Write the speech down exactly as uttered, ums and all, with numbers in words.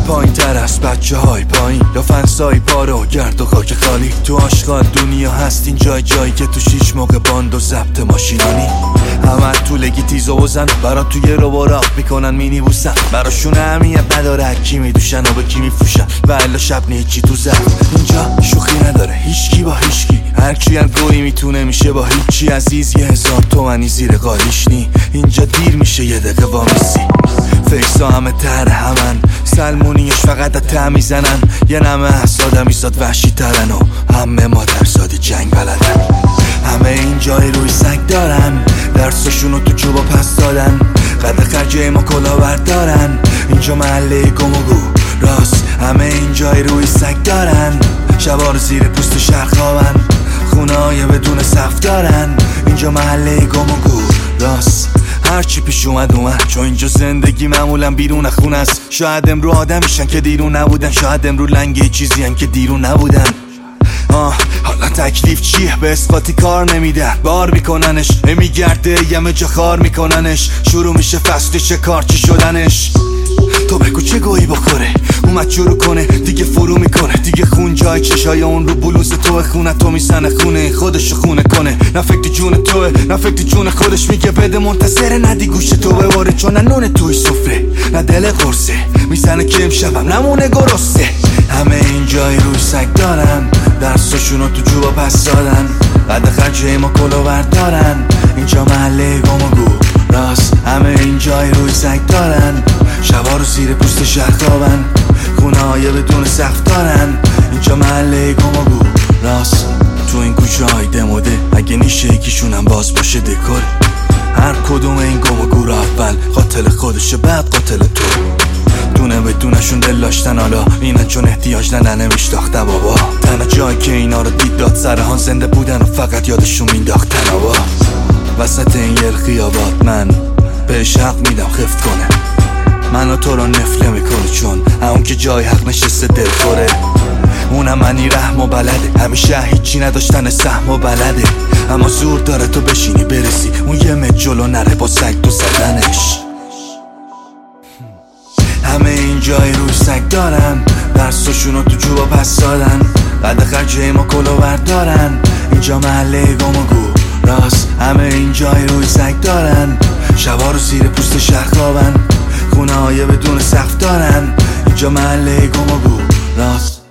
پایین تر از بچه های پایین یا فنسای پاره و گرد و خاک خالی. تو آشغال دنیا هست این جای جایی که تو شیش موقع باند و ضبط ماشینانی. همه طولگی تیز و بزن برا توی رو براق میکنن مینی بوسن. براشون اهمیت نداره کی میدوشن و به کی میفروشن و الا شب نیچی تو زفت. اینجا شوخی نداره هیچکی با هیچکی، هر کی هم گویی میتونه میشه با هیچی. عزیز یه هزار تومنی زیر قالیش نی. اینجا دیر میشه یه دقیقه وامیسی. فیکسا همه تر همن، سلمونیش فقط تا میزنن. یه نمه هست آدمی زاد وحشی ترن و همه مادر زادی جنگ بلدن. همه این جای روی سگ دارن، درسشونو تو جوبا پس دادن. قد خرجه ما کلاور دارن، اینجا محله گم و گو راست. همه این جای روی سگ دارن، شبار زیر پوست شهر خوابن. خونه های بدون سقف دارن، اینجا محله گم و گو راست. هرچی پیش اومد اومد، چون اینجا زندگی معمولا بیرون خونه است. شاید امرو آدم میشن که دیرون نبودن، شاید امرو لنگه چیزی هن که دیرون نبودن. آه حالا تکلیف چیه؟ به اسقاطی کار نمیدن، بار میکننش میگرده یمه جا خار میکننش. شروع میشه فصل شکارچی شدنش. تو بگو چه گویی بخوره اومد شروع کنه دیگه فرو میکنه. دیگه خون جای چشای اون رو بلوز توه، خونه تو میسنه خونه خودشو خونه کنه. نه فکر جون توه نه فکر جون خودش، میگه بده منتظره ندی گوش تو بباره. چون نه نونه توی سفره نه دل قرصه، میسنه که امشبم نمونه گرسته. همه این جای روی سگ دارن، درسشونو تو جوبا پس دادن. قد خرجه ما کلاور دارن، اینجا محله گم و گو راست. همه این جای روی سگ دارن، شبا رو زیر پوست شهر خوابن. خونه های بدون سقف دارن، اینجا محله گم و گو راست. تو این کوچه های دموده اگه نیشه یکیشونم باز باشه دکور. هر کدوم این گم و گو را اول قاتل خودشه بعد قاتل تو. دونه بدونشون دل داشتن، حالا اینن چون احتیاج ندن نمیشتاخته بابا. تنها جایی که اینا رو دید داد سرهان زنده بودن و فقط یادشون مینداختن آبا. وسط این یل خیابات من بهش حق میدم خفت کنه. منو تو رو نفله میکنه چون اون که جای حق نشسته دل خوره. اونم منی رحم و بلده، همیشه هیچی نداشتن سهم و بلده. اما زور داره تو بشینی برسی اون یه مت جلو نره با سگ تو زدنش. همه این جای روی سگ دارن، درسشونو تو جوبا پس دادن. قد خرجه ما کلاور دارن، اینجا محله گم و گو راست. همه این جای روی سگ دارن، شبا رو زیر پوست شهر خوابن. خونه های بدون سقف دارن، اینجا محله گم و گو راست.